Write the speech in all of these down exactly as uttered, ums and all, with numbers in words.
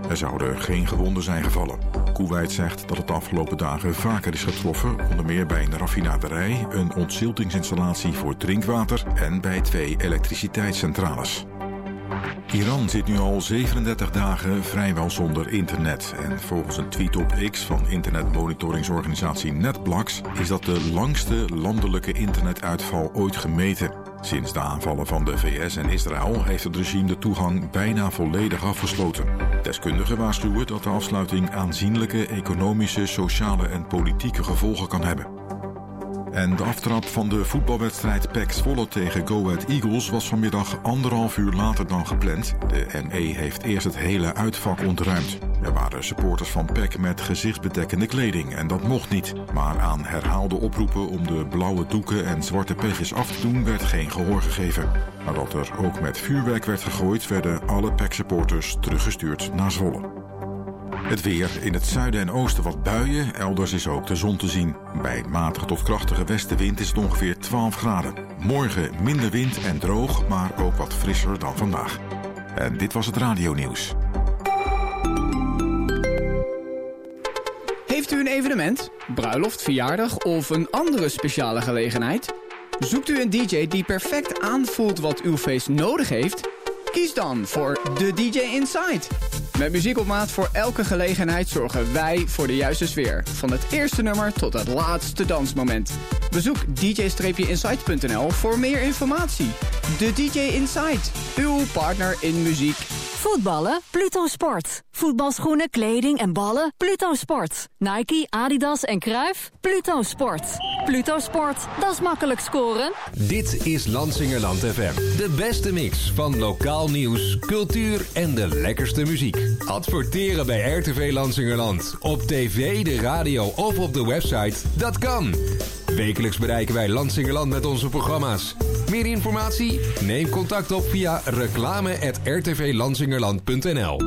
Er zouden geen gewonden zijn gevallen. Kuwait zegt dat het de afgelopen dagen vaker is getroffen, onder meer bij een raffinaderij, een ontziltingsinstallatie voor drinkwater en bij twee elektriciteitscentrales. Iran zit nu al zevenendertig dagen vrijwel zonder internet. En volgens een tweet op X van internetmonitoringsorganisatie NetBlocks is dat de langste landelijke internetuitval ooit gemeten. Sinds de aanvallen van de V S en Israël heeft het regime de toegang bijna volledig afgesloten. Deskundigen waarschuwen dat de afsluiting aanzienlijke economische, sociale en politieke gevolgen kan hebben. En de aftrap van de voetbalwedstrijd P E C Zwolle tegen Go Ahead Eagles was vanmiddag anderhalf uur later dan gepland. De M E heeft eerst het hele uitvak ontruimd. Er waren supporters van P E C met gezichtsbedekkende kleding en dat mocht niet. Maar aan herhaalde oproepen om de blauwe doeken en zwarte petjes af te doen werd geen gehoor gegeven. Nadat er ook met vuurwerk werd gegooid, werden alle P E C-supporters teruggestuurd naar Zwolle. Het weer. In het zuiden en oosten wat buien. Elders is ook de zon te zien. Bij matige tot krachtige westenwind is het ongeveer twaalf graden. Morgen minder wind en droog, maar ook wat frisser dan vandaag. En dit was het radionieuws. Heeft u een evenement, bruiloft, verjaardag of een andere speciale gelegenheid? Zoekt u een D J die perfect aanvoelt wat uw feest nodig heeft? Kies dan voor de D J Inside. Met muziek op maat voor elke gelegenheid zorgen wij voor de juiste sfeer. Van het eerste nummer tot het laatste dansmoment. Bezoek d j inside punt n l voor meer informatie. De D J Inside, uw partner in muziek. Voetballen? Pluto Sport. Voetbalschoenen, kleding en ballen? Pluto Sport. Nike, Adidas en Cruijff? Pluto Sport. Pluto Sport, dat is makkelijk scoren. Dit is Lansingerland F M. De beste mix van lokaal nieuws, cultuur en de lekkerste muziek. Adverteren bij R T V Lansingerland. Op tv, de radio of op de website. Dat kan. Wekelijks bereiken wij Lansingerland met onze programma's. Meer informatie? Neem contact op via reclame at r t v lansingerland punt n l.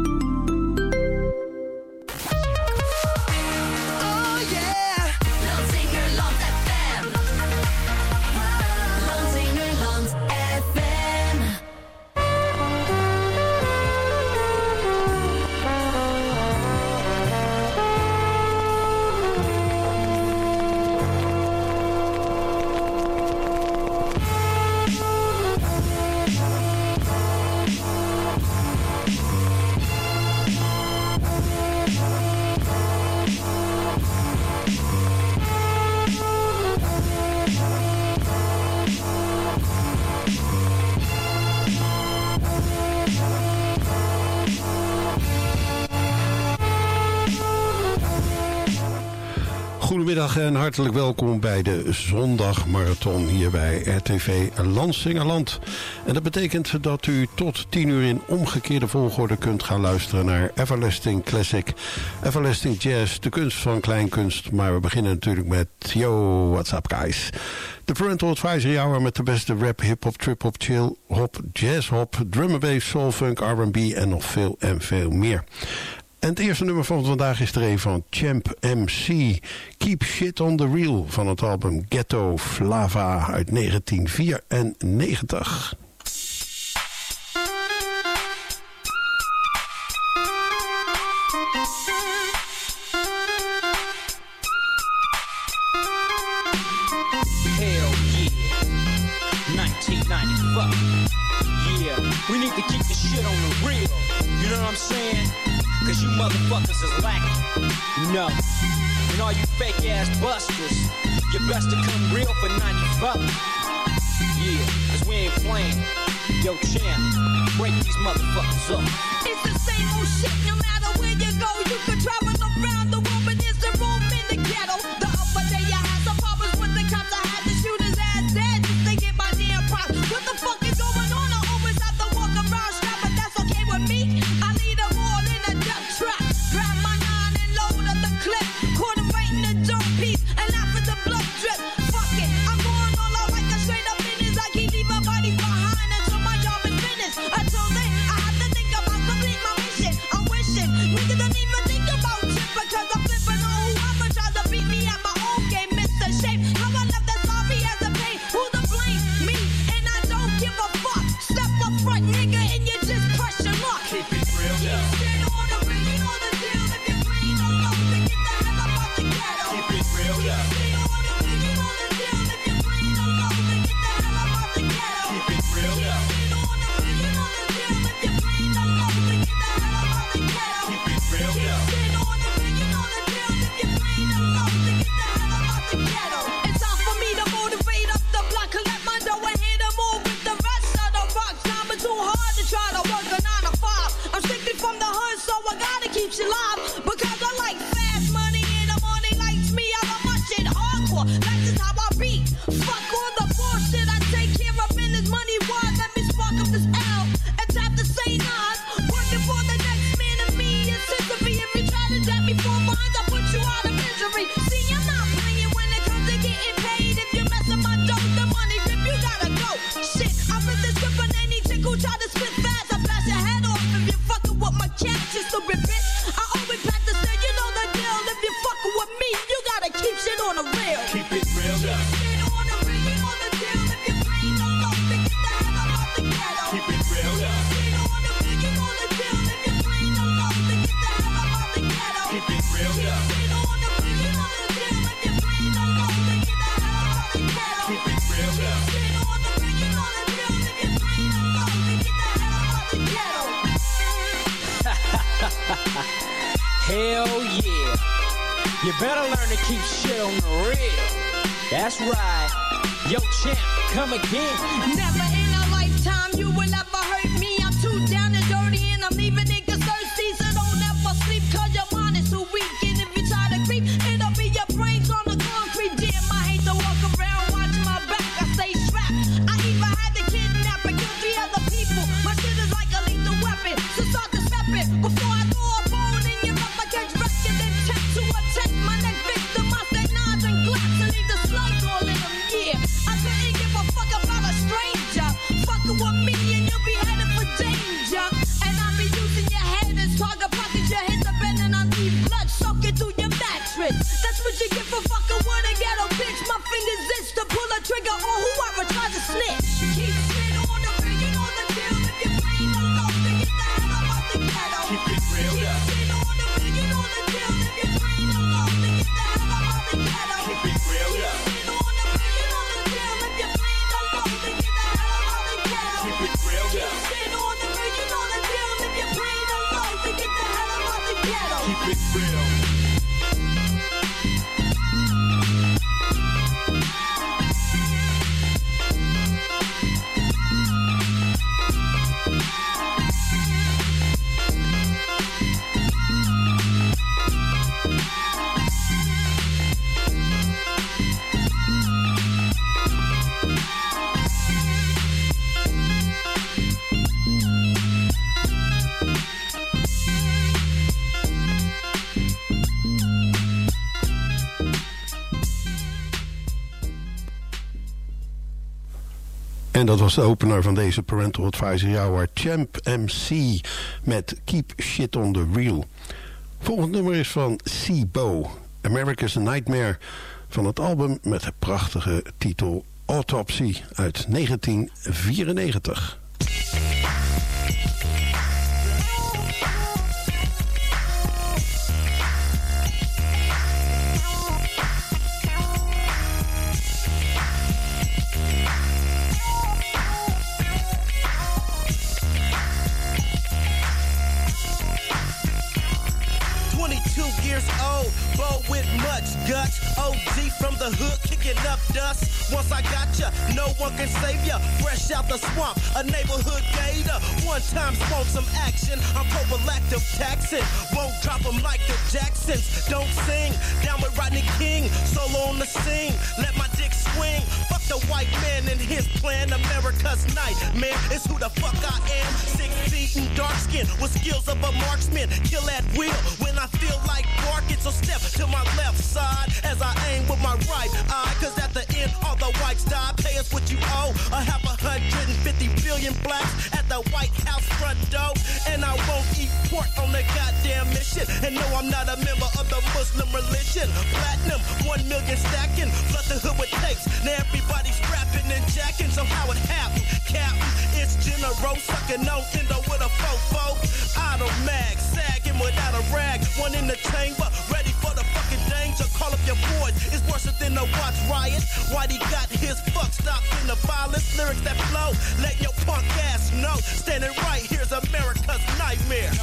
Goedemiddag en hartelijk welkom bij de zondagmarathon hier bij R T V Lansingerland. En dat betekent dat u tot tien uur in omgekeerde volgorde kunt gaan luisteren naar Everlasting Classic, Everlasting Jazz, de kunst van kleinkunst. Maar we beginnen natuurlijk met Yo, what's up guys? De Parental Advisory Hour met de beste rap, hip-hop, trip-hop, chill-hop, jazz-hop, drum and bass, soul-funk, R and B en nog veel en veel meer. En het eerste nummer van vandaag is er een van Champ M C. Keep Shit on the Reel van het album Ghetto Flava uit negentien vierennegentig. Hell yeah, nineteen ninety-four. Yeah, we need to keep the shit on the real. You know what I'm saying? Cause you motherfuckers is lacking. No. And all you fake ass busters, you best to come real for ninety-four. Yeah, cause we ain't playing. Yo, champ, break these motherfuckers up. It's the same old shit, no matter where you go. You can travel around the world, but there's the room in the ghetto. The upper day I had some problems with the cops. I had to shoot his ass dead just to get my damn props. What the fuck is going on? I always have to walk around strapped, but that's okay with me. I lead them all in a duck trap. Grab my nine and load up the clip. Caught him right in the jump piece and laugh at the blood drip. Fuck it, I'm going all out like a straight up business. I can't leave my body behind until my job is finished. Until then, I have to think about complete my mission. stupid bitch. I always had to say, you know the deal. If you fucking with me, you gotta keep shit on the real. Keep it real, yeah. Shit on the real, you know the deal. If you ain't no love, then get the hell out the ghetto. Keep it real, yeah. Shit on the real, you know the deal. If you ain't no love, then get the hell out the ghetto. Keep it real, yeah. Shit on the real, you know the deal. If you ain't no love, then get the hell out the ghetto. Keep it real, yeah. Shit on the real, you know the deal. If you ain't no love, then get the hell out the ghetto. Hell yeah. You better learn to keep shit on the real. That's right. Yo, champ, come again. Never in a lifetime you will ever hurt me. I'm too down and dirty and I'm leaving niggas thirsty. So don't ever sleep cause your mind is too weak. And if you try to creep, it'll be your brains on the concrete. Damn, I hate to walk around, watch my back. I stay strapped. I even had to kidnap and kill three other people. My shit is like a lethal weapon. So start to step it before I throw a bone in your mouth. I catch wreck and then check to attack my next victim. I say knives and glass and leave the slugs all in them. Yeah, I couldn't give a fuck about a stranger. Fucking with me and you'll be headed for danger. And I'll be using your head as target practice. You hit the bed and I leave blood soaking through your mattress. That's what you get for fucking with a ghetto bitch. My fingers itch to pull a trigger on whoever tries to snitch. Keep shit on the real, you know the deal. If you ain't no love, then get the hell out the ghetto. Keep it real, Keep yeah. shit on the real, you know the deal. If you ain't no love, then get the hell out the ghetto. Keep it real, yeah. Shit on the real, you know the deal. If you ain't no love, then get the hell out the ghetto. Keep it real, yeah. Shit on the real, you know the deal. If you ain't no love, then get the hell out the ghetto. Keep it real. En dat was de opener van deze Parental Advisory Hour. Champ M C met Keep Shit on the Real. Volgend nummer is van C-Bo. America's Nightmare. Van het album met de prachtige titel Autopsy uit negentien vierennegentig. Years old, bold with much guts. O G from the hood, kicking up dust. Once I got ya, no one can save ya. Fresh out the swamp, a neighborhood gator. One time want some action, I'm prophylactic taxing. Won't drop 'em like the Jacksons. Don't sing, down with Rodney King. Solo on the scene, let my dick swing. Fuck the white man and his plan. America's nightmare is who the fuck I am. Six feet and dark skin with skills of a marksman. Kill at will when I feel like barking. So step to my left side as I aim with my right eye. Cause at the end all the whites die. Pay us what you owe. I have a hundred and fifty billion blacks at the White House front door. And I won't eat pork on the goddamn mission. And no, I'm not a member of the Muslim religion. Platinum, one million stacking. Flood the hood with tapes. Now everybody's rapping and jacking. So how it happened? Captain, it's General sucking on endo with a fofo. Idle mag, sagging without a rag. One in the chamber, ready for the fucking danger. Call up your boys, it's worse than a watch riot. Whitey got his fuck stopped in the violence. Lyrics that flow, let your punk ass know. Standing right, here's America's nightmare.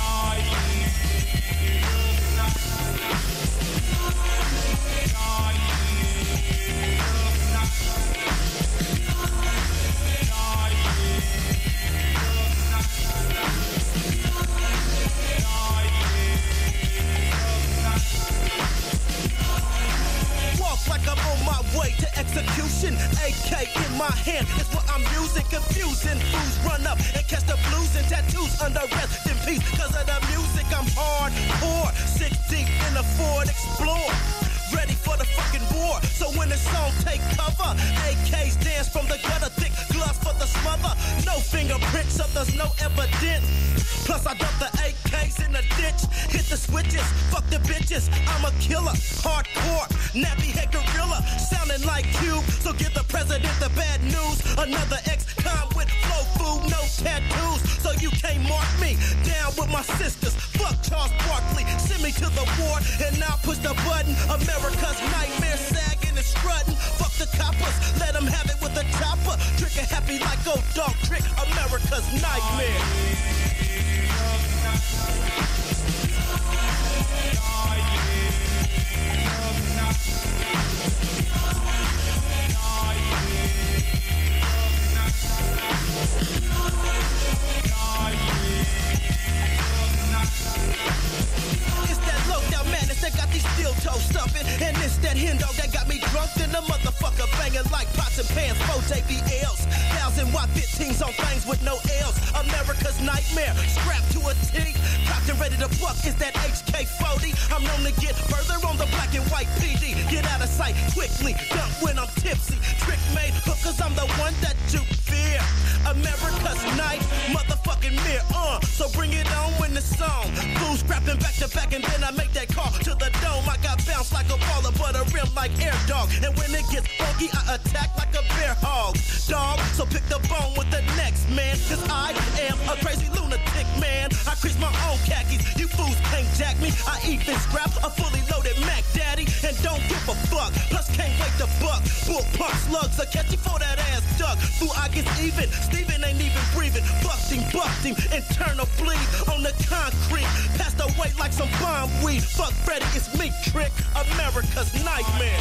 Like I'm on my way to execution. A K in my hand is what I'm using. Confusing fools run up and catch the blues and tattoos under rest in peace. Cause of the music I'm hardcore. Six deep in the Ford Explorer. Ready for the fucking war. So when the song take cover, A Ks dance from the gutter. Thick gloves for the smother. No fingerprints so there's no evidence. Plus I dump the A Ks in the a ditch. Hit the switches, fuck the bitches. I'm a killer, hardcore, nappy head gorilla, sounding like Cube. So give the president the bad news. Another ex-con with flow food, no tattoos. So you can't mark me down with my sisters. Fuck Charles Barkley, send me to the ward and I'll push the button. America's nightmare, sagging and strutting. Fuck the coppers, let them have it with a chopper. Trick a happy like old dog trick. America's nightmare. That got these steel toes stumping, and it's that hen dog that got me drunk. Then the motherfucker banging like pots and pans, four J B Ls, thousand watt fifteens on things with no L's. America's nightmare, strapped to a T, cocked and ready to buck. Is that H K forty? I'm known to get further on the black and white P D. Get out of sight quickly, dump when I'm tipsy. Trick made hookers, I'm the one that you fear. America's night, motherfucking mirror. Uh, so bring it on when the song. Fools scrapping back to back, and then I make that call to the dome. I got bounced like a baller, but a rim like Air Dog. And when it gets funky, I attack like a bear hog. Dog, so pick the bone with the next man. Cause I am a crazy lunatic man. I crease my own khakis, you fools can't jack me. I even scrap a fully loaded Mac Daddy and don't give a fuck. Plus can't wait to buck. Bull pump slugs, I catch you for that ass duck. Fool, I get even. Steven ain't even breathing. Bucked him, bucked him, internal bleed on the concrete. Passed away like some bomb weed. Fuck Freddy, it's me, Trick, America's nightmare.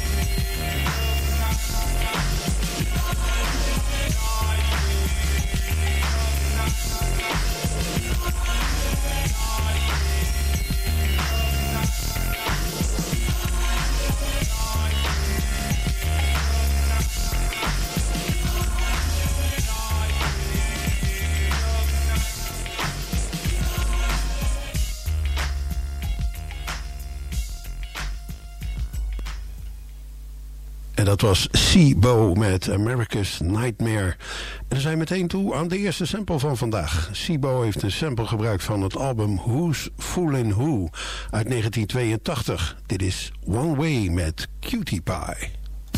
En dat was C-Bo met America's Nightmare. En we zijn meteen toe aan de eerste sample van vandaag. C-Bo heeft een sample gebruikt van het album Who's Foolin' Who uit negentien tweeëntachtig. Dit is One Way met Cutie Pie.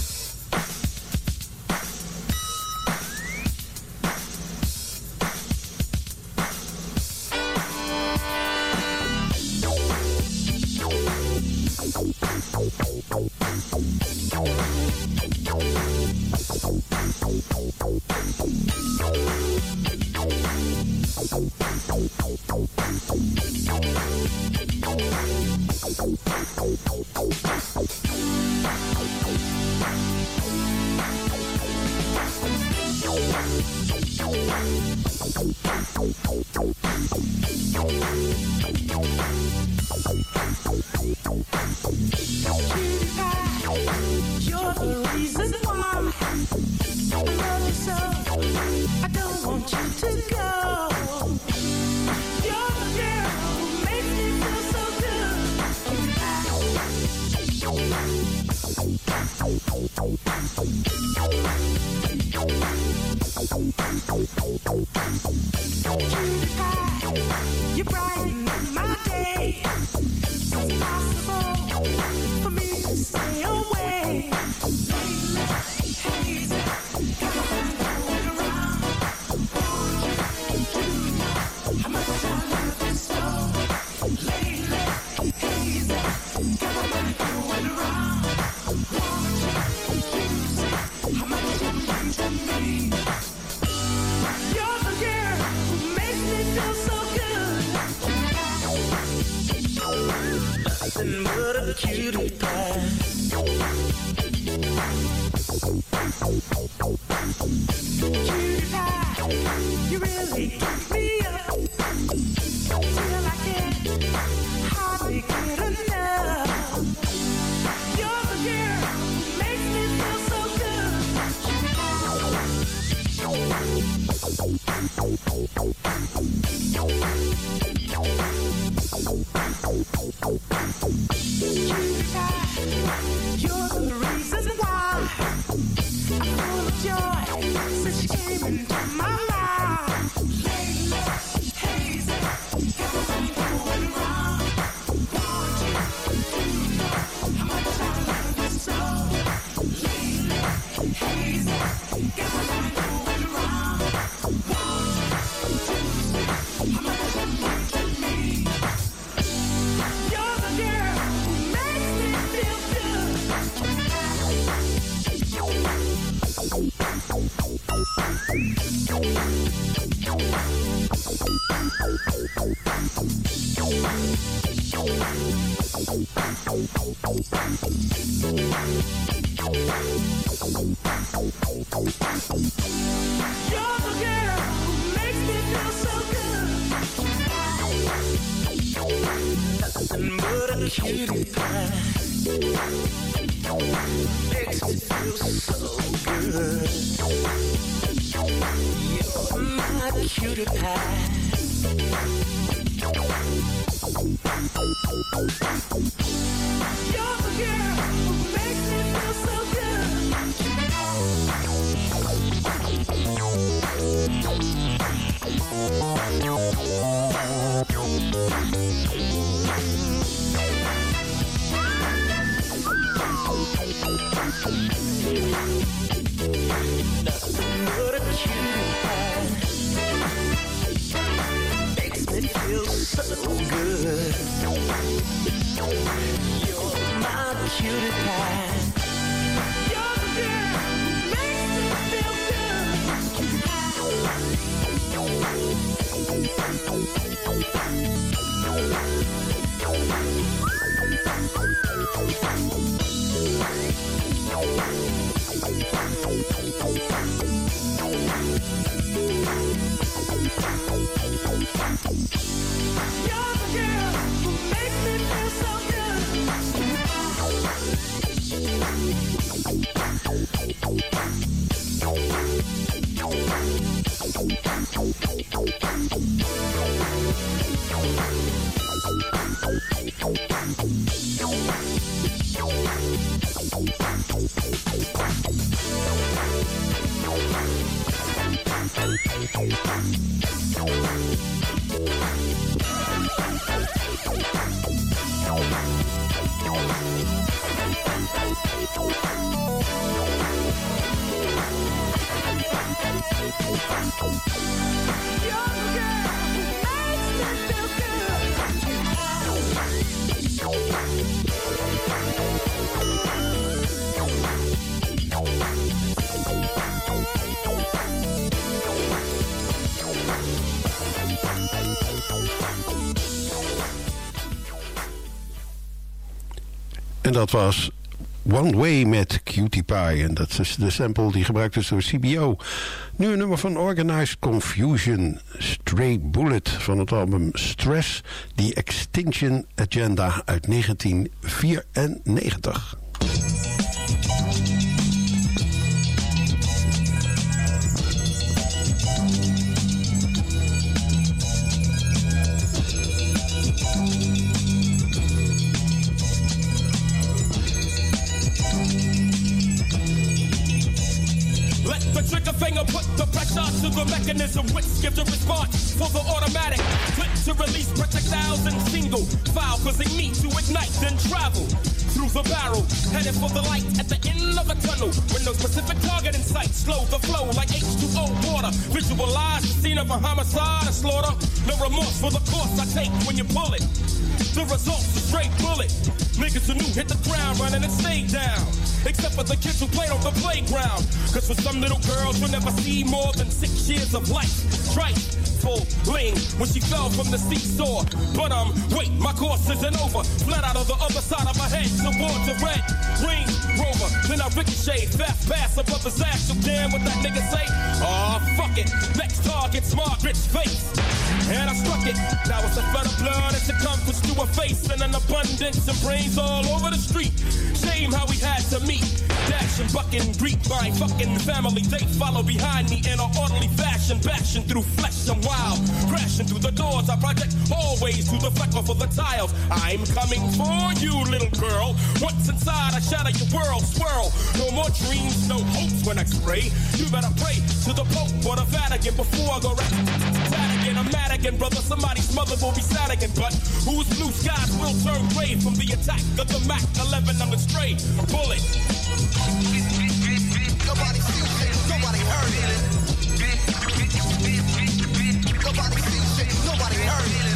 You're the reason why I love you so. I don't want you to go. You're the girl who makes me feel so good. You brighten my day. It's possible for me to stay away. Hazy, going around. How much I love you so. Lately, hazy, going around. How much you mean to me. You're the girl who makes me feel so good. Nothing but a cutie pie. Cutie pie, you really keep me up. Till I can't hardly get enough. You're the girl who makes me feel so good. Cutie pie, you're the reason why I'm full of joy since you came into my life. Lately, hazy, everything going En dat was One Way met Cutie Pie. En dat is de sample die gebruikt is door C B O. Nu een nummer van Organized Confusion. Stray Bullet van het album Stress. The Extinction Agenda uit negentien vierennegentig. Trigger finger, put the pressure to the mechanism which gives the response for the automatic. Click to release projectiles in single file, causing me to ignite, then travel through the barrel, headed for the light at the end of a tunnel. With no specific target in sight, slow the flow like H two O water. Visualize the scene of a homicide, a slaughter. No remorse for the course I take when you pull it. The result's a straight bullet. Niggas who knew hit the ground running and stayed down. Except for the kids who played on the playground. Cause for some little girls you'll never see more than six years of life. Trifle ling when she fell from the seesaw. But um, wait, my course isn't over. Fled out of the other side of her head towards the red Range Rover. Then I ricochet, fast pass above his ass. So damn what that nigga say? Aw, oh, fuck it. Next target's Margaret's face. And I struck it. Now it's a flood of blood and circumference to her face. And an abundance and brains all over the street. Shame how we had to meet. Dash and buck and greet my fucking family. They follow behind me in an orderly fashion. Bashing through flesh and wild. Crashing through the doors. I project always to the fleck off of the tiles. I'm coming for you, little girl. Once inside, I shatter your world. Swirl. No more dreams, no hopes when I spray. You better pray to the Pope or the Vatican before I go right. Vatican, I'm mad again, brother. Somebody's mother will be sad again. But whose blue skies will turn gray from the attack of the Mac eleven on the stray bullet. Nobody sees it, nobody heard it. Nobody sees it, nobody heard it.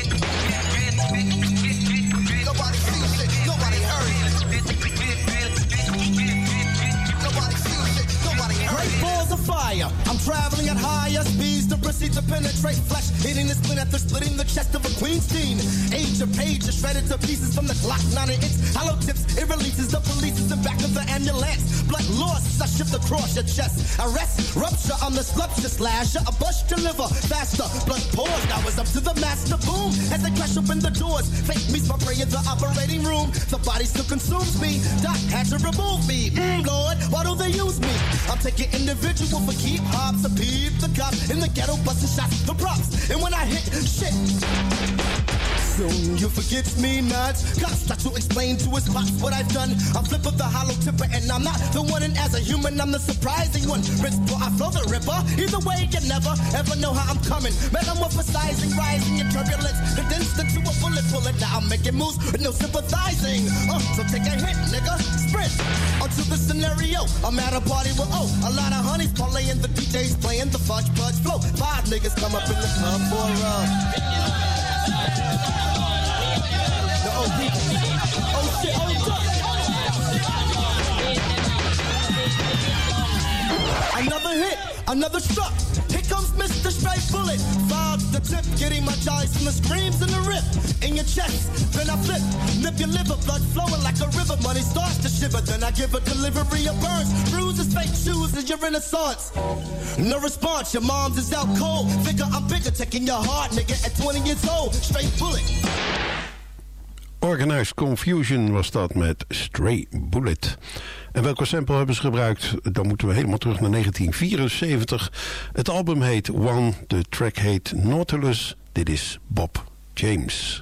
Nobody sees it, nobody heard it. Nobody sees it, nobody heard it. Great balls of fire. fire. I'm traveling at higher speeds to proceed to penetrate flesh, hitting the split after splitting the chest of a queen's teen. Age of pages shredded to pieces from the Glock nine and its hollow tips. It releases the police's in back of the ambulance. Blood lost, I shift across your chest. Arrest, rupture, I'm the slupture slasher. I bust your liver faster. Blood pours, now it's up to the master. Boom, as they crash open the doors. Fake meets my prey in the operating room. The body still consumes me. Doc had to remove me. Mm, Lord, why do they use me? I'm taking individual for keep hops. A peep, the cops in the ghetto busting shots, the props. And when I hit shit, soon you forget me not. Gotta start to explain to his pops what I've done. I'm flip of the hollow tipper and I'm not the one. And as a human, I'm the surprising one. Rinse, pour, I flow the ripper. Either way, you never ever know how I'm coming. Metamorphosizing, rising in turbulence. Condensed into a bullet bullet. Now I'm making moves with no sympathizing. Uh, so take a hit, nigga. Sprint onto the scenario. I'm at a party with oh, a lot of honeys parlaying. The D Js playing the fudge fudge flow. Five niggas come up in the club for uh. The O D. Oh shit, hold up. Another hit, another struck. Here comes Mister Straight Bullet. Five the tip, getting my joys from the screams in the rip. In your chest, then I flip. Nip your liver, blood flowing like a river. Money starts to shiver, then I give a delivery of burns. Bruises, fake shoes, is your renaissance. No response, your mom's is out cold. Figure I'm bigger, taking your heart, nigga, at twenty years old. Straight Bullet. Organized Confusion was dat met Stray Bullet. En welke sample hebben ze gebruikt? Dan moeten we helemaal terug naar negentien vierenzeventig. Het album heet One, de track heet Nautilus. Dit is Bob James.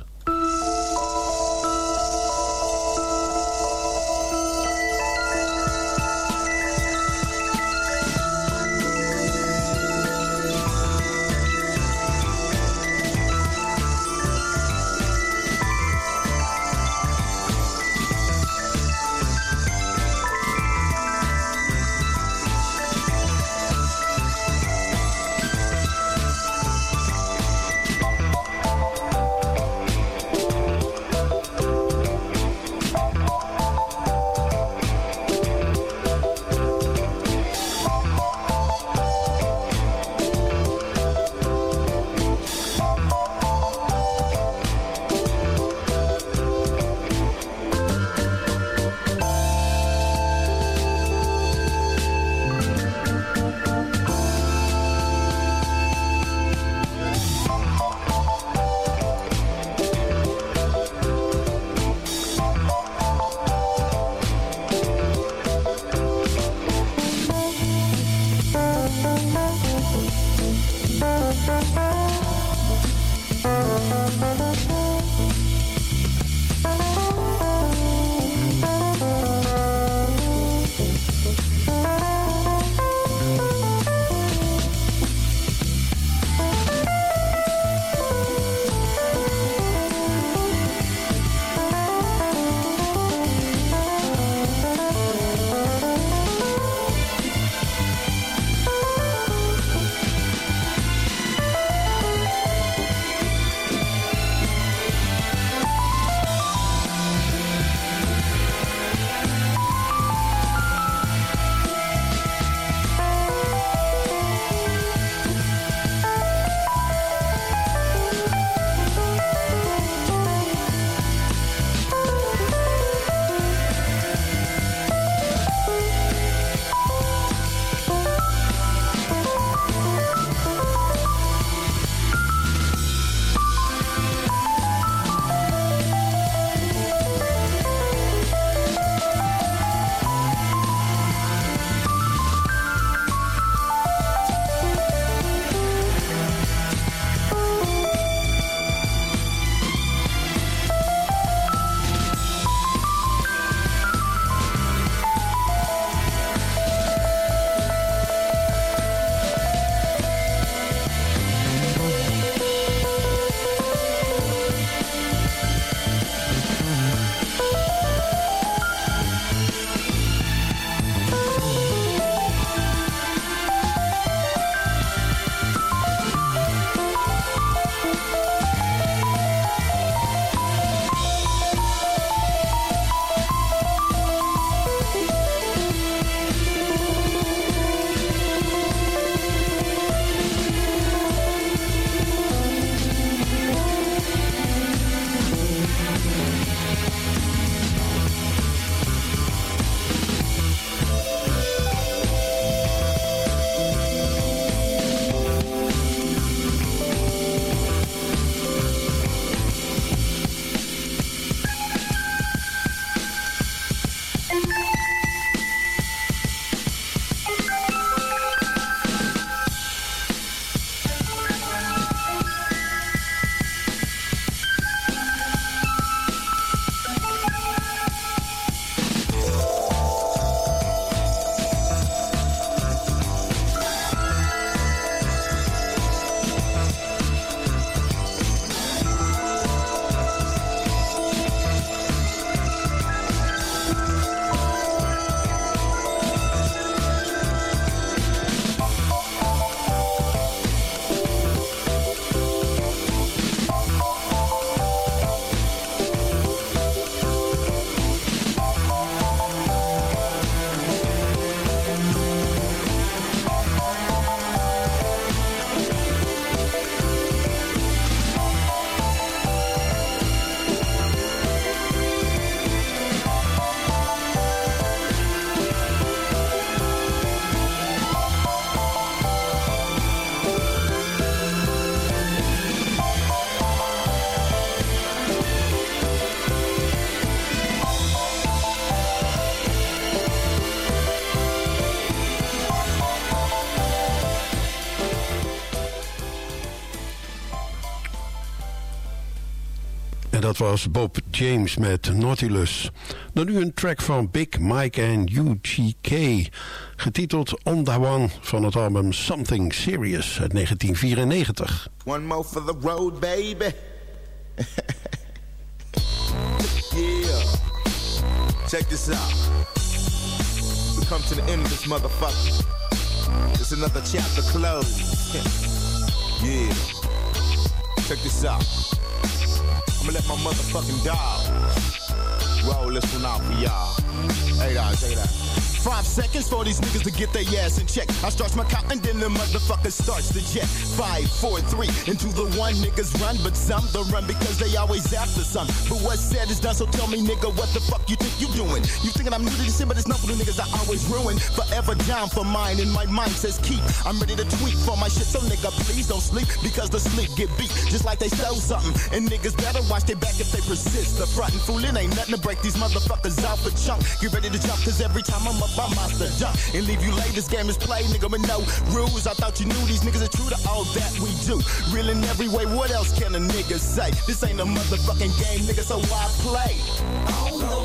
dat was Bob James met Nautilus. Dan nu een track van Big Mike en U G K, getiteld On The One van het album Something Serious uit negentien vierennegentig. One more for the road, baby. Yeah. Check this out. We come to the end of this motherfucker. It's another chapter closed. Yeah. Check this out. I'ma let my motherfucking dog roll this one out for y'all. Hey, guys, hey, that. Five seconds for these niggas to get their ass in check. I starts my count and then the motherfucker starts to jet. Five, four, three, into the one niggas run, but some don't run because they always after some. But what's said is done, so tell me, nigga, what the fuck you think you doing? You thinking I'm new to this shit, but it's not for the niggas I always ruin. Forever down for mine, and my mind says keep. I'm ready to tweet for my shit, so nigga, please don't sleep, because the sleep get beat just like they stole something. And niggas better watch their back if they persist. The front and fooling ain't nothing to break these motherfuckers off a chunk. Get ready to jump, cause every time I'm up, I'm monster jump and leave you late. This game is played, nigga, with no rules. I thought you knew these niggas are true to all that we do. Real in every way, what else can a nigga say? This ain't a motherfucking game, nigga, so why play? On the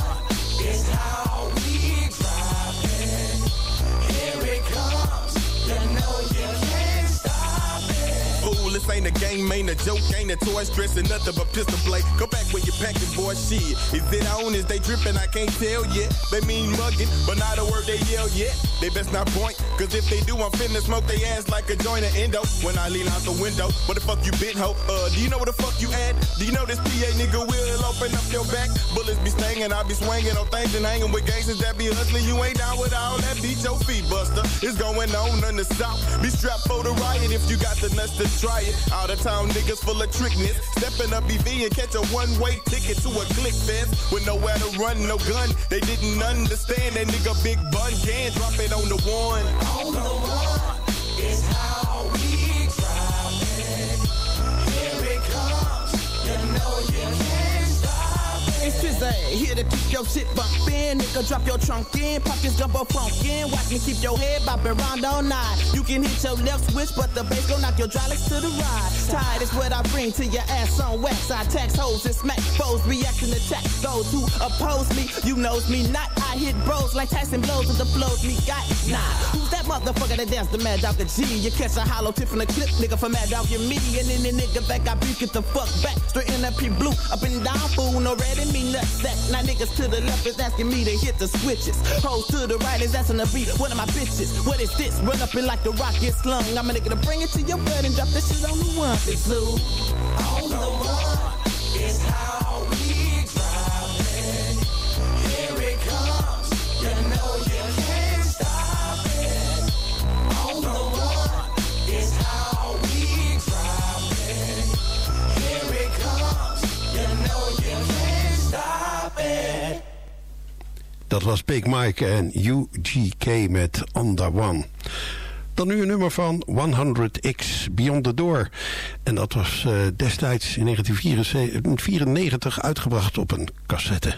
one is how we drive it. Here it comes, you know you can't stop it. Fool, this ain't a game, ain't a joke, ain't a toy, stressing nothing but pistol play. Go back when you're packing, boy, shit. Is it on? Is they dripping? I can't tell yet. They mean mugging, but not a word they yell yet. They best not point, cause if they do, I'm finna smoke they ass like a joint of endo. When I lean out the window, what the fuck you been, ho? Uh, do you know what the fuck you at? Do you know this P A nigga will open up your back? Bullets be stinging, I be swinging on things and hanging with gangsters that be hustling. You ain't down with all that, beat your feet, buster. It's going on in the south. Be strapped for the riot if you got the nuts to try it. Out of town niggas full of trickness. Stepping up B V and catch a one-way ticket to a click fest with nowhere to run, no gun. They didn't understand that nigga Big Bun can drop it on the one. On the one is how we drive it. Here it comes, you know you can't stop it. It's Trizzy, here to keep your shit bumpin'. Nigga, drop your trunk in, pop this gumbo funkin'. Watch me keep your head boppin' round all night. You can hit your left switch, but the bass gon' knock your hydraulics to the right. Tide is what I bring to your ass on wax. I tax hoes and smack foes, reaction attack those who oppose me. You knows me not. I hit bros like Tyson blows with the flows me got. Nah, who's that motherfucker that dance the Mad Dog G? You catch a hollow tip from the clip, nigga, from Mad Dog and me. And then the nigga back, I beat, get the fuck back. Straight in that P blue, up and down, fool, no red in me, nuts that. Now niggas to the left is asking me to hit the switches. Hoes to the right is asking to beat one of my bitches. What is this? Run up in like the rock gets slung. I'm a nigga to bring it to your bed and drop this shit on the one. It's blue. On the one is how we drive it. Here it comes, you know you can't stop it. On the one is how we drive it. Here it comes, you know you can't stop it. Dat was Big Mike en U G K met On The One. Dan nu een nummer van honderd X Beyond the Door. En dat was uh, destijds in negentien vierennegentig uitgebracht op een cassette.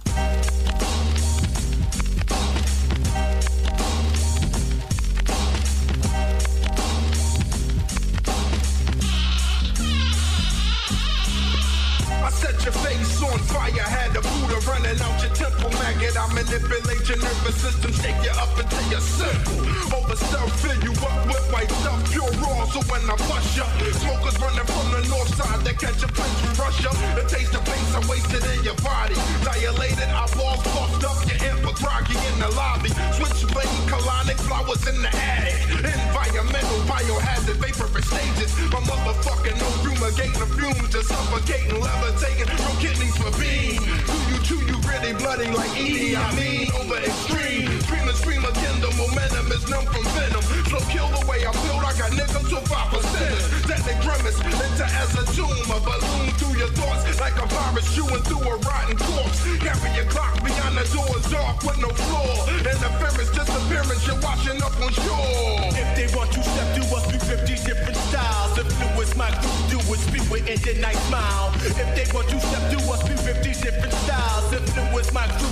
Running out your temple maggot, I manipulate your nervous system, shake you up until you're simple. Over stuff, fill you up with white stuff, pure raw. So when I bust ya, smokers running from the north side, they catch a punch from Russia. The taste of pace I wasted in your body, dilated eyeballs puffed up, your amp groggy in the lobby. Switchblade, colonic flowers in the attic. Environmental, biohazard, vaporous stages. My motherfucking no fumigating the fumes, just suffocating, levitating, no kidneys for beans. Do you chew you really bloody like Edie? I mean, over extreme. Scream and scream again, the momentum is numb from venom. So kill the way I feel, I got niggas to five percenters. That they grimace into as a tomb, a balloon through your thoughts like a virus chewing through a rotten corpse. Carry your clock beyond the doors dark with no floor. Interference, disappearance, you're washing up on shore. If they want to step to us through fifty different styles, influence my group, do it, speak with in the night smile. If they want to step to us through fifty different styles, influence my group, do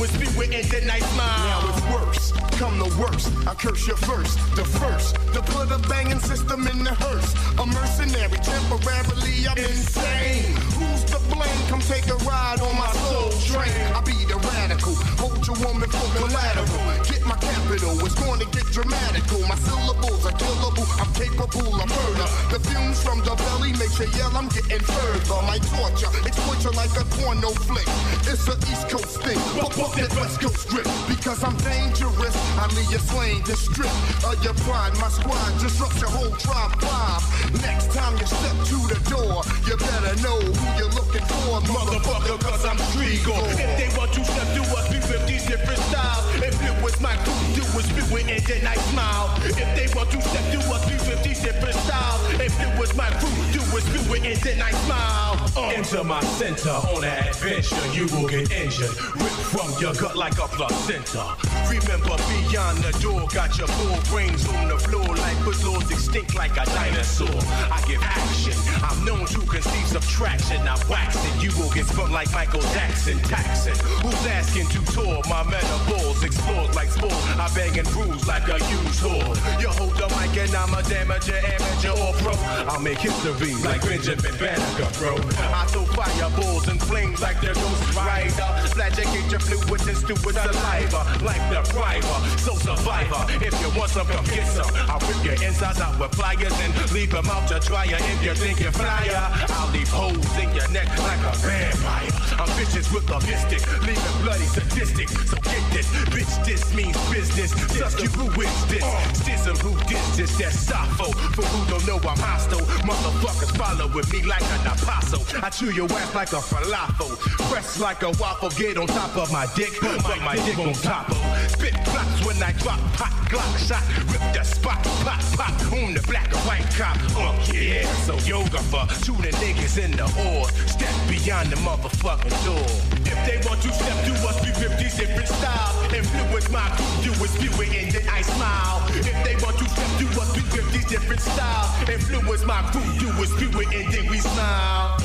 is spew it and then I smile. Now it's worse, come the worst, I curse you first. The first, to put a banging system in the hearse. A mercenary, temporarily I'm insane. Who's to blame? Come take a ride on my soul train. I be the radical, hold your woman for collateral. Get my capital, it's going to get dramatical. My syllables are killable, I'm capable of murder. The fumes from the belly makes you yell, I'm getting further. My torture, exploit you like a porno flick. It's an East Coast thing, but fuck that West Coast grip. Because I'm dangerous, I leave you slain to strip of your pride. My squad disrupts your whole tribe vibe. Next time you step to the door, you better know who you're looking for, motherfucker, cause I'm Trigo. If they want to step to us, we with these different styles. If it was my crew, do was spew it and then I smile. If they want to step to us, we with these different styles. If it was my crew, do was spew it and then I smile. Uh. Enter my center on an adventure, you will get injured. Ripped from your gut like a placenta. Remember beyond the door, got your full brains on the floor like lords extinct like a dinosaur. I give action, I'm known to conceive subtraction. I'm waxing, you will get spun like Michael Jackson. Taxing, who's asking to tour? My metaphors explode like spores. I bang and bruise like a used whore. You hold the mic and I'm a damager, amateur or pro. I'll make history like Benjamin Banneker, bro. I throw fireballs and flames like they're Ghost Rider. Flagellate your fluid and stew with saliva like the driver, so survivor. If you want some, come get some. I'll rip your insides out with pliers and leave them out to dry ya. If you think you're flyer, I'll leave holes in your neck like a vampire. I'm vicious with a mystic, leaving bloody sadistic. So get this, bitch, this means business. Just you, who is this? Stism, who dis this? That's Sappho. For who don't know I'm hostile, motherfuckers follow with me like an apostle. I chew your ass like a falafel, press like a waffle. Get on top of my dick, but my, my dick on top of. Spit plots when I drop pot, Glock shot, rip the spot, pop, pop, on the black and white cop. Oh yeah, so yoga for shooting niggas in the ore. Step beyond the motherfucking door. If they want to step to us, we rip these different styles. Influence my crew, do is spew it and then I smile. If they want to step to us, we rip these different styles. Influence my crew, do is spew it and then we smile.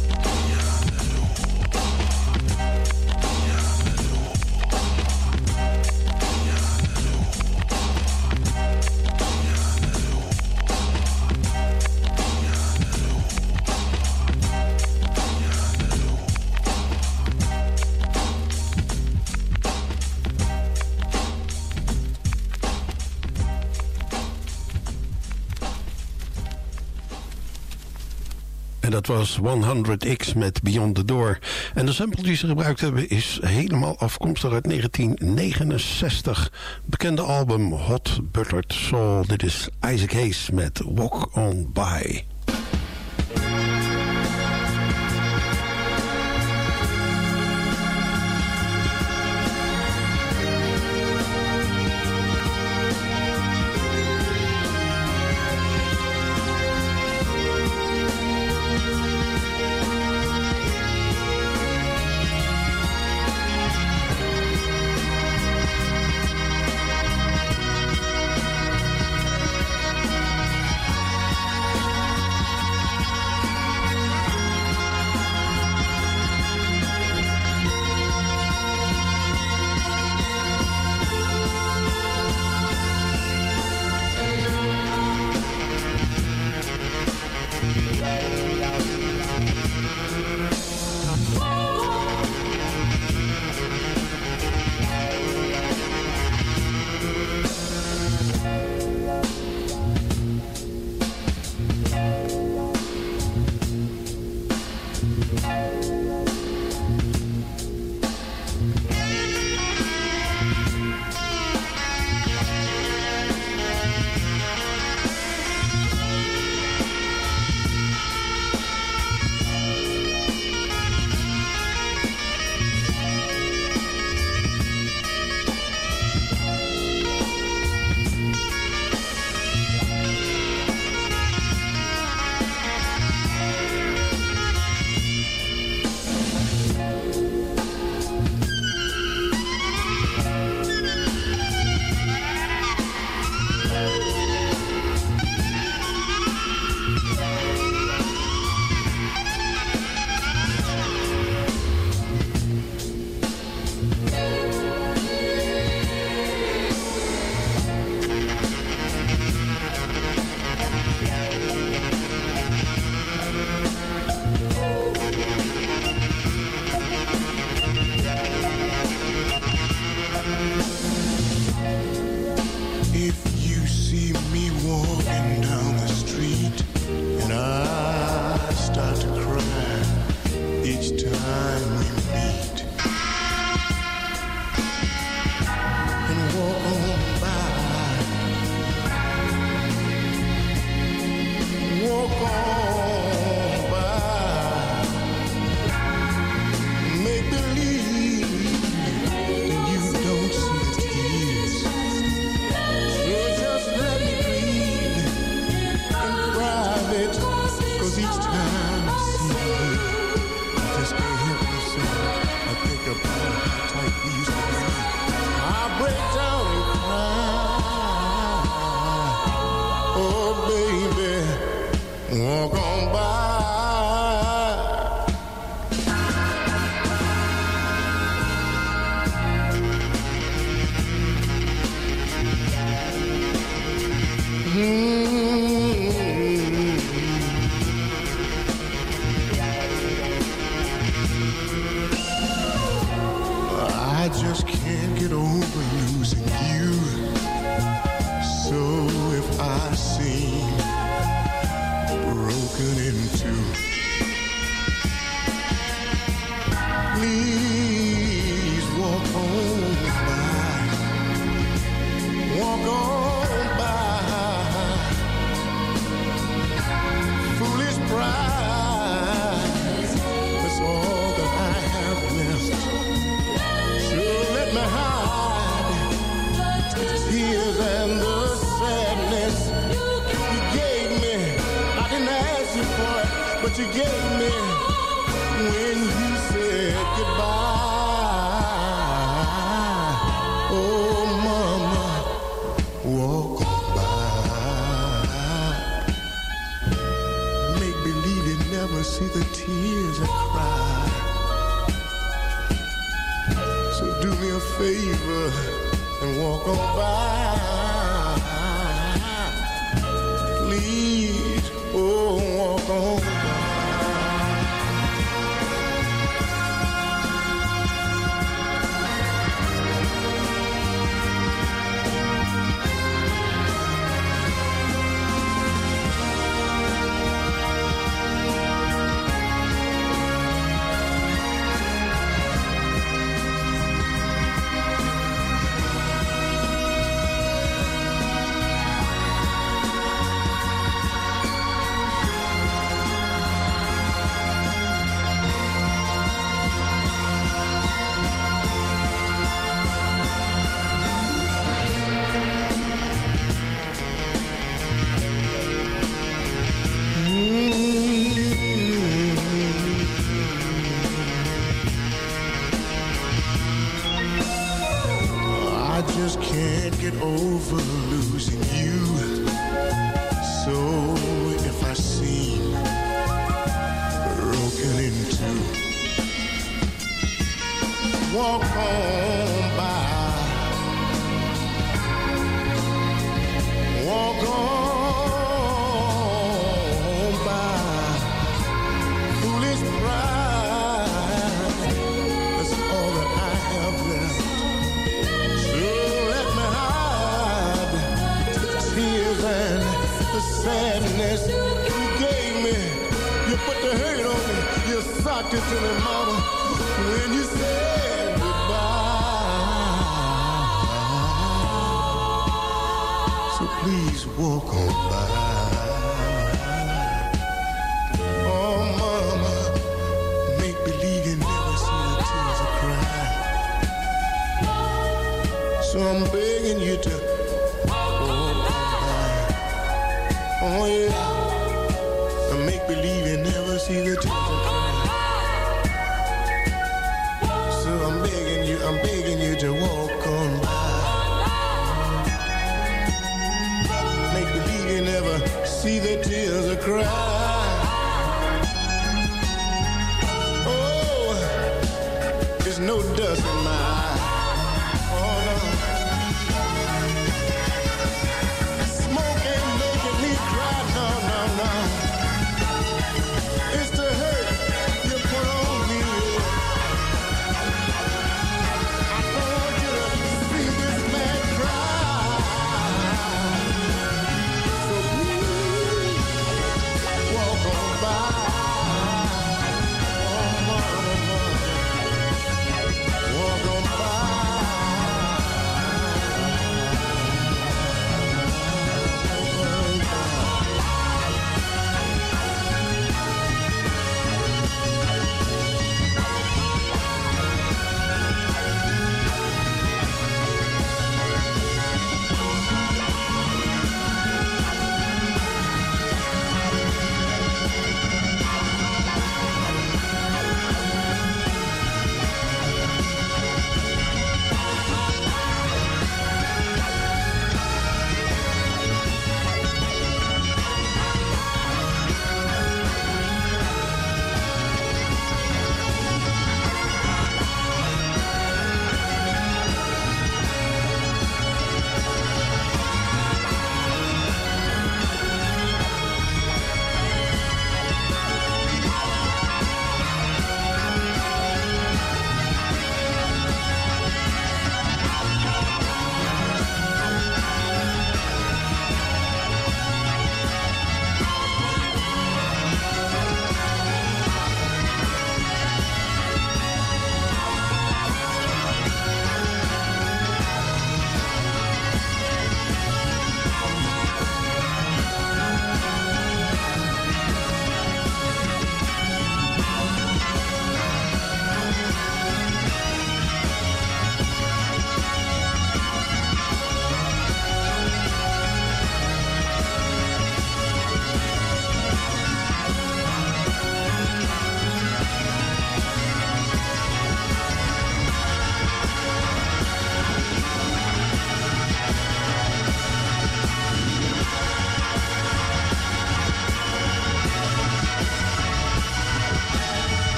En dat was honderd X met Beyond the Door. En de sample die ze gebruikt hebben is helemaal afkomstig uit negentien negenenzestig. Bekende album Hot Buttered Soul. Dit is Isaac Hayes met Walk On By. Walk favor and walk on by. Please, oh, walk on by. Over losing you. So if I seem broken in two, walk on by, walk on by. Foolish pride, that's all that I have left. And the sadness you gave me, you put the hurt on me, you socked it to me, mama, when you said goodbye. So please walk on by. Oh, mama, make believe you never see the tears I cry. So I'm begging you to. Oh yeah, I make believe you never see the tears I cry. So I'm begging you, I'm begging you to walk on by. Make believe you never see the tears I cry. Oh, there's no dust in my eye. Oh no. It's the hurt you put on me. I don't want you to see this man cry. So please walk on by. Oh, mama, mama. Walk on by.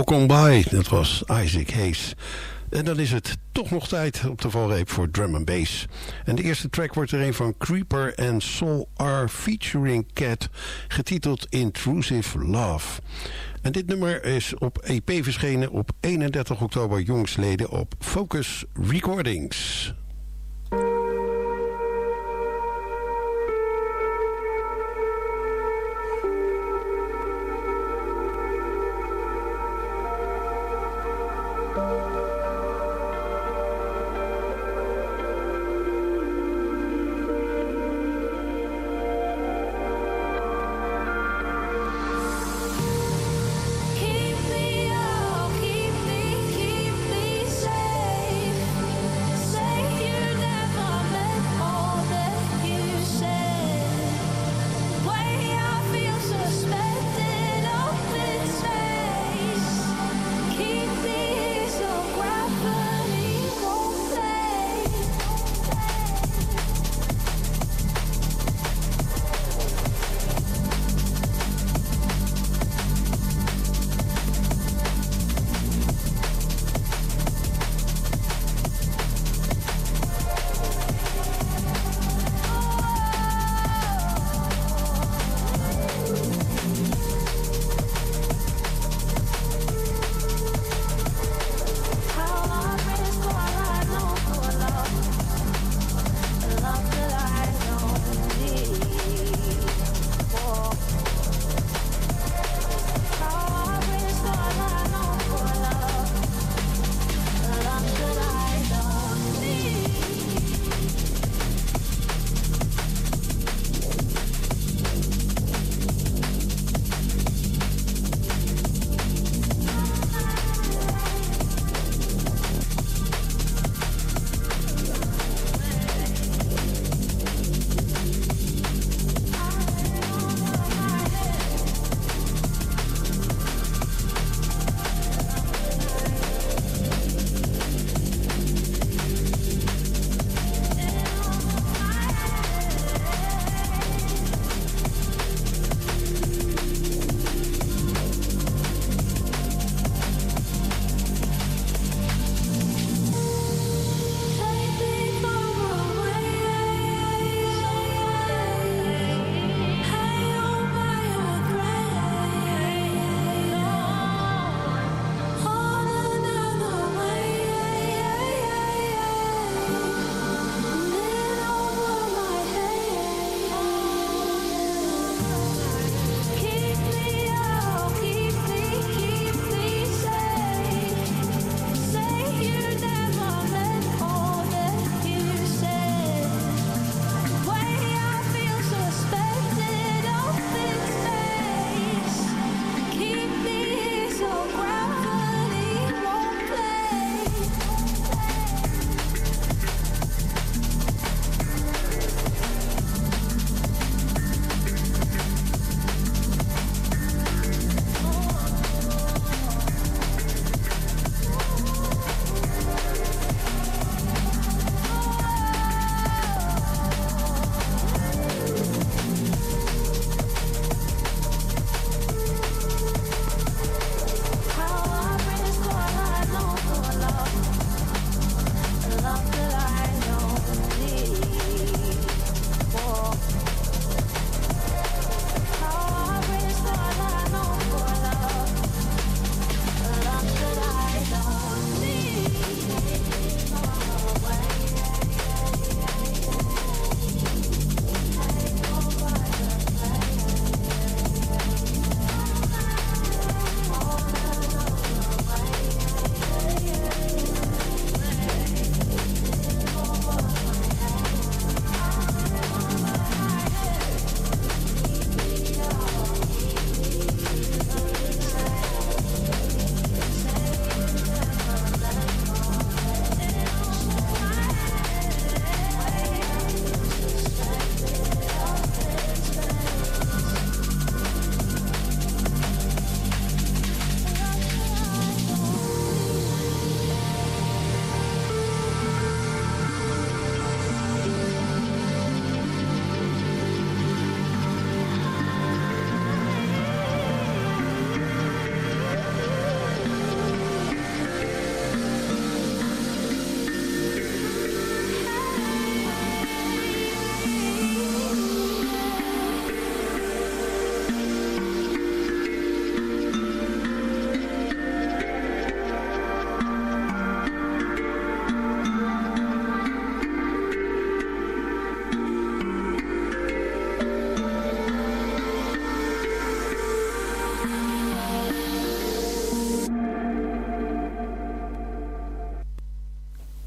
Gone By, dat was Isaac Hayes. En dan is het toch nog tijd op de valreep voor drum and bass. En de eerste track wordt er een van Creeper en Soul R featuring Cat, getiteld Intrusive Love. En dit nummer is op E P verschenen op eenendertig oktober jongstleden op Focus Recordings. Say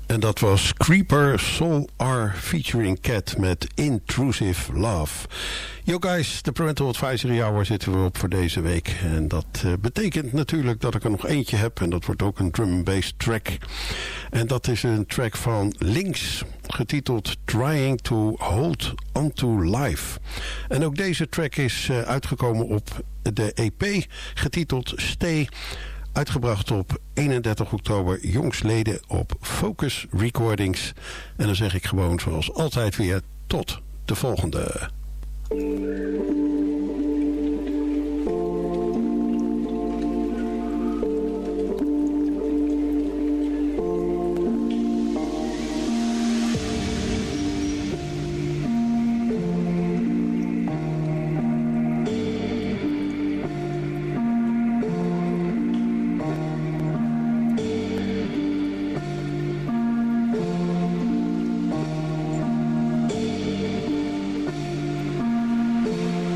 En dat was Creeper Soul R featuring Cat met Intrusive Love. Yo guys, de Parental Advisory Hour zitten we op voor deze week. En dat uh, betekent natuurlijk dat ik er nog eentje heb. En dat wordt ook een drum and bass track. En dat is een track van Links, getiteld Trying to Hold Onto Life. En ook deze track is uh, uitgekomen op de E P, getiteld Stay, uitgebracht op eenendertig oktober jongsleden op Focus Recordings. En dan zeg ik gewoon zoals altijd weer tot de volgende. Thank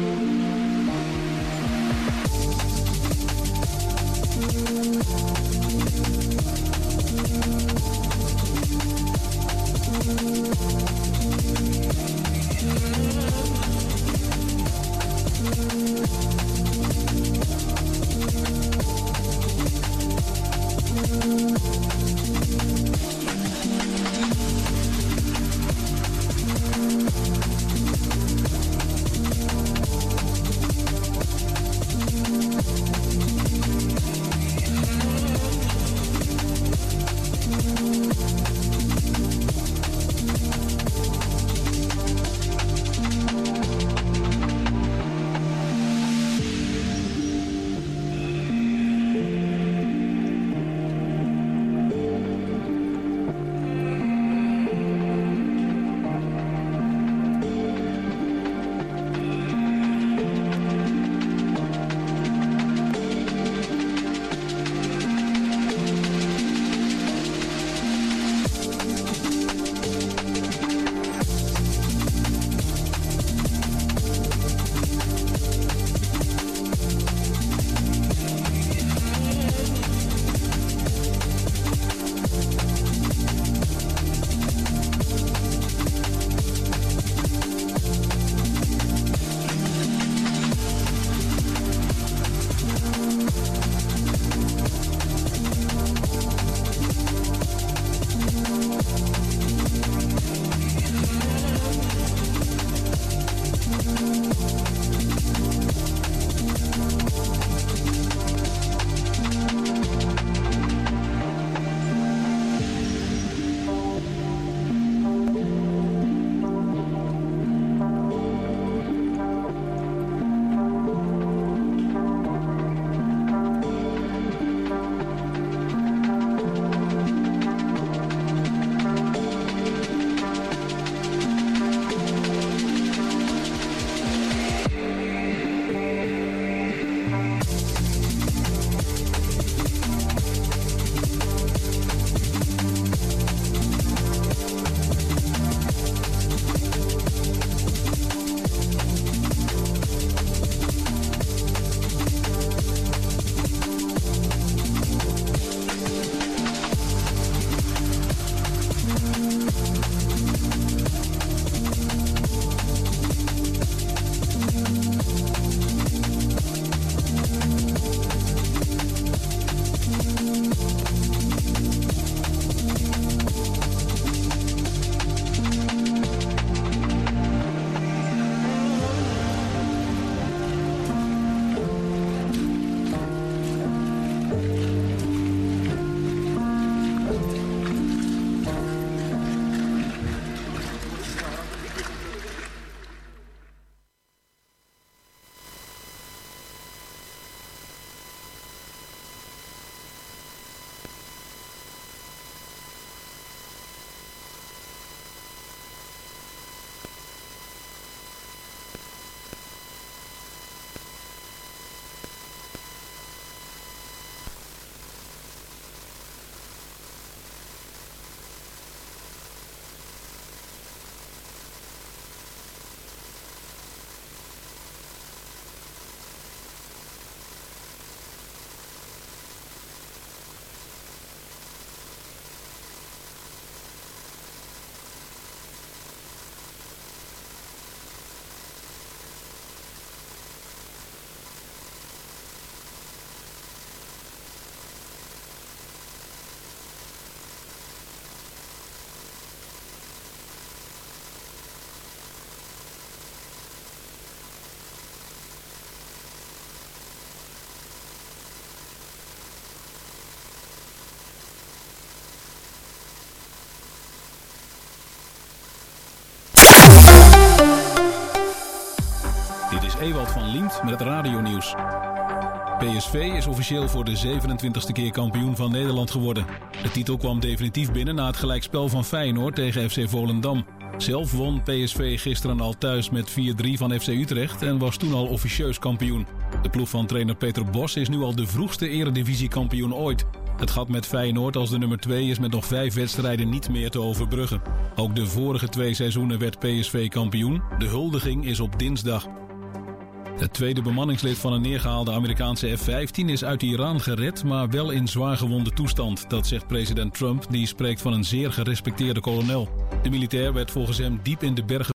is Ewald van Liemt met het radionieuws. P S V is officieel voor de zevenentwintigste keer kampioen van Nederland geworden. De titel kwam definitief binnen na het gelijkspel van Feyenoord tegen F C Volendam. Zelf won P S V gisteren al thuis met vier drie van F C Utrecht en was toen al officieus kampioen. De ploeg van trainer Peter Bos is nu al de vroegste eredivisiekampioen ooit. Het gat met Feyenoord als de nummer twee is met nog vijf wedstrijden niet meer te overbruggen. Ook de vorige twee seizoenen werd P S V kampioen. De huldiging is op dinsdag. Het tweede bemanningslid van een neergehaalde Amerikaanse F vijftien is uit Iran gered, maar wel in zwaar gewonde toestand. Dat zegt president Trump, die spreekt van een zeer gerespecteerde kolonel. De militair werd volgens hem diep in de bergen